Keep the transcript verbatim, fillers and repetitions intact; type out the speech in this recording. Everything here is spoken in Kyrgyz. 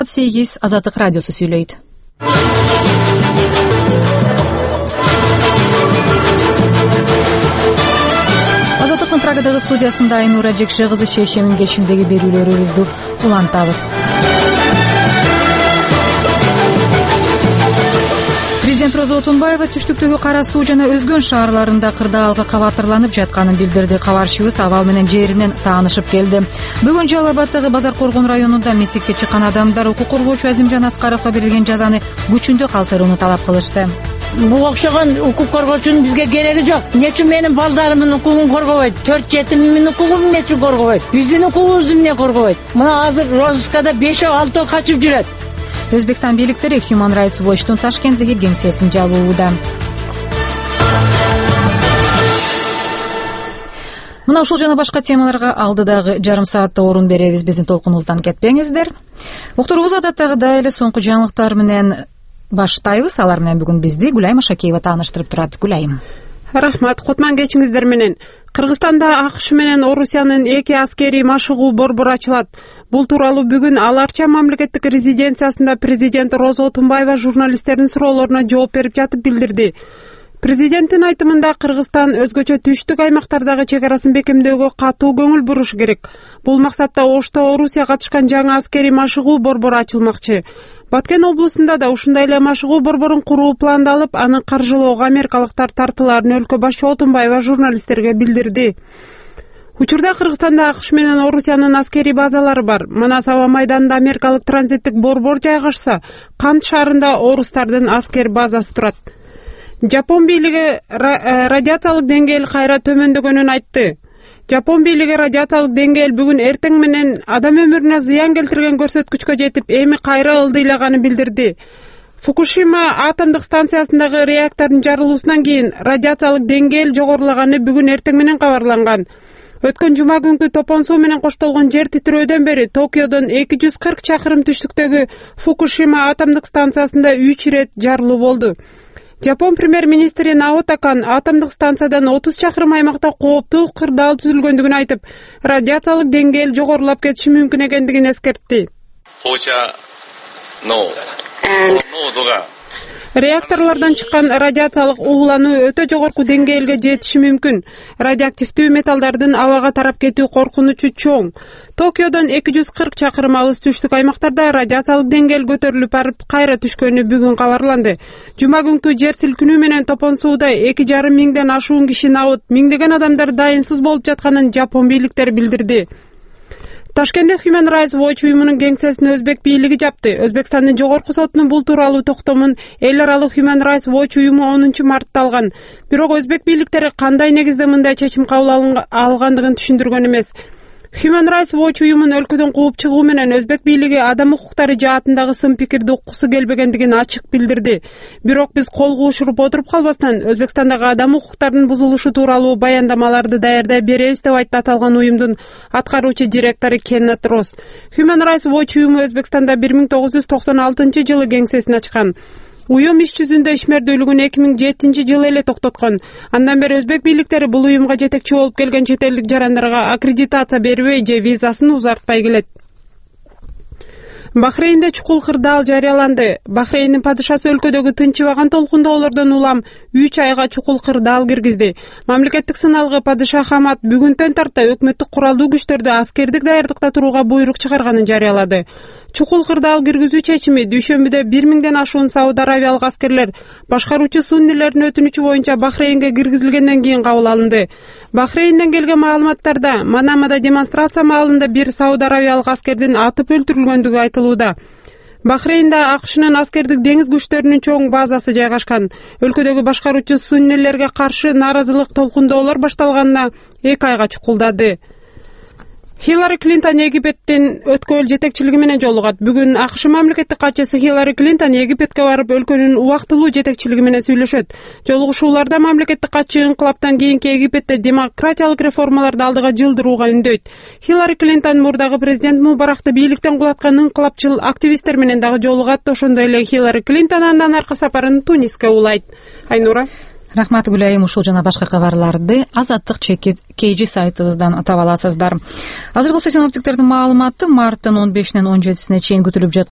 саат сегиз Азаттык радиосу сүйлөйт. Азаттыктын Прагадагы студиясында Айнура Жекше кызы Шешемин кечиндеги берүүлөрүбүздү улантабыз. Президент Роза Отунбаева түштүктөгү Кара Суу жана Өзгөн шаарларында кырдаалга кабатырланып жатканын билдирди. Кабарчыбыз абал менен жеринен таанышып келди. Бүгүн Жалал Абаддагы Базар Коргон районунда митингге чыккан адамдар укук коргоочу Азимжан Аскаровго берилген жазаны күчүндө калтырууну талап кылышты. Буга окшогон укук коргоочунун бизге кереги жок. Эмне үчүн менин балдарымдын укугун коргобойт? төрт жетимдин укугун эмне үчүн коргобойт? Биздин укугубузду эмне коргобойт? Мына азыр розыскада бешөө алтөө качып жүрөт. Өзбекстан бийликтери Human Rights Watch'тун Ташкенттеги кеңсесин жабууда. Мына ушул жана башка темаларга алдыдагы жарым саатта орун беребиз. Биздин толкунубуздан кетпеңиздер. Уктурубуз адаттагыдай эле соңку жаңылыктар менен баштайбыз. Алар менен бүгүн бизди Гүлайым Ашакеева тааныштырып турат. Гүлайым. Рахмат, кутман кечиңиздер менен. Кыргызстанда АКШ менен Орусиянын эки аскерий машыгуу борбору ачылат. Бул тууралуу бүгүн Ал Арча мамлекеттик резиденциясында президент Роза Отунбаева журналисттердин суроолоруна жооп берип жатып билдирди. Президенттин айтымында Кыргызстан өзгөчө түштүк аймактардагы чек арасын бекемдөөгө катуу көңүл бурушу керек. Бул максатта Ошто Орусия катышкан жаңы аскерий машыгуу борбору ачылмакчы. Баткен облусунда да ушундай эле машыгуу борборун куруу пландалып, аны каржылоого америкалыктар тартылаарын өлкө башчы Отунбаева журналисттерге билдирди. Учурда Кыргызстанда АКШ менен Орусиянын аскерий базалары бар. Манас аба майданында америкалык транзиттик борбор жайгашса, Кант шаарында орустардын аскер базасы турат. Жапон бийлиги радиациялык деңгээл кайра төмөндөгөнүн айтты. Жапон бийлиги радиациялык деңгээл бүгүн эртең менен адам өмүрүнө зыян келтирген көрсөткүчкө жетип, эми кайра ылдыйлаганын билдирди. Фукушима атомдук станциясындагы реактордун жарылуусунан кийин радиациялык деңгээл жогорулаганы бүгүн эртең менен кабарланган. Өткөн жума күнкү топон суу менен коштолгон жер титирөөдөн бери Токиодон эки жүз кырк чакырым түштүктөгү Фукушима атомдук станциясында үч ирет жарылуу болду. Жапон премьер-министри Наото Кан атомдук станциядан отуз чакырым аймакта кооптуу кырдаал түзүлгөндүгүн айтып, радиациялык деңгээл жогорулап кетиши мүмкүн экендигин эскертти. Реакторлордон чыккан радиациялык уулануу өтө жогорку деңгээлге жетиши мүмкүн. Радиоактивдүү металлдардын абага тарап кетүү коркунучу чоң. Токиодон эки жүз кырк чакырым алыс түштүк аймактарда радиациялык деңгээл көтөрүлүп барып, кайра түшкөнү бүгүн кабарланды. Жума күнкү жер силкинүү менен топон сууда эки жарым миңден ашуун киши набыт, миңдеген адамдар дайынсыз болуп жатканын Жапон бийликтери билдирди. Ташкентте Human Rights Watch уюмунун кеңсесин өзбек бийлиги жапты. Өзбекстандын жогорку сотунун бул тууралуу токтомун эл аралык Human Rights Watch уюму онунчу мартта алган. Бирок өзбек бийликтери кандай негизде мындай чечим кабыл алгандыгын түшүндүргөн эмес. Human Rights Watch уюмун өлкөдөн кууп чыгуу менен өзбек бийлиги адам укуктары жаатындагы сын пикирди уккусу келбегендигин ачык билдирди. Бирок биз кол куушуруп отуруп калбастан Өзбекстандагы адам укуктарынын бузулушу тууралуу баяндамаларды даярдай беребиз деп айтты аталган уюмдун аткаруучу директору Кеннет Росс. Human Rights Watch уюму Өзбекстанда бир миң тогуз жүз токсон алтынчы жылы кеңсесин ачкан. Уюм иш жүзүндө ишмердүүлүгүн эки миң жетинчи жылы эле токтоткон. Андан бери өзбек бийликтери бул уюмга жетекчи болуп келген чет элдик жарандарга аккредитация бербей же визасын узартпай келет. Бахрейнде чукул кырдаал жарыяланды. Бахрейндин падышасы өлкөдөгү тынчыбаган толкундоолордон улам үч айга чукул кырдаал киргизди. Мамлекеттик сыналгы падыша Хамад бүгүнтөн тарта өкмөттүк куралдуу күчтөрдү аскердик даярдыкта турууга буйрук чыгарганын жарыялады. Чукул кырдаал киргизүү чечими дүйшөмбүдө бир миңден ашуун Сауд Арабиялык аскерлер башкаруучу суннилердин өтүнүчү боюнча Бахрейнге киргизилгенден кийин кабыл алынды. Бахрейнден келген маалыматтарда Манамада демонстрация маалында бир Сауд Арабиялык аскердин атып өлтүрүлгөндүгү айтылууда. Бахрейнда АКШнын аскердик деңиз күчтөрүнүн чоң базасы жайгашкан. Өлкөдөгү башкаруучу суннилерге каршы нааразылык толкундоолор башталганына эки айга чукулдады. Хиллари Клинтон Египеттин өткөл жетекчилиги менен жолугат. Бүгүн АКШ мамлекеттик катчысы Хиллари Клинтон Египетке барып, өлкөнүн убактылуу жетекчилиги менен сүйлөшөт. Жолугушууларда мамлекеттик катчы инкылаптан кийинки Египетте демократиялык реформаларды алдыга жылдырууга үндөйт. Хиллари Клинтон мурдагы президент Мубаракты бийликтен кулаткан инкылапчыл активисттер менен дагы жолугат. Ошондой эле Хиллари Клинтон андан аркы сапарын Туниске улайт. Айнура. Рахмат Гүлайым, ушул жана башка кабарларды Азаттык Кейжи сайтыбыздан таба аласыздар. Азыр болсо синоптиктердин маалыматы марттын он бешинен он жетисине чейин күтүлүп жатат.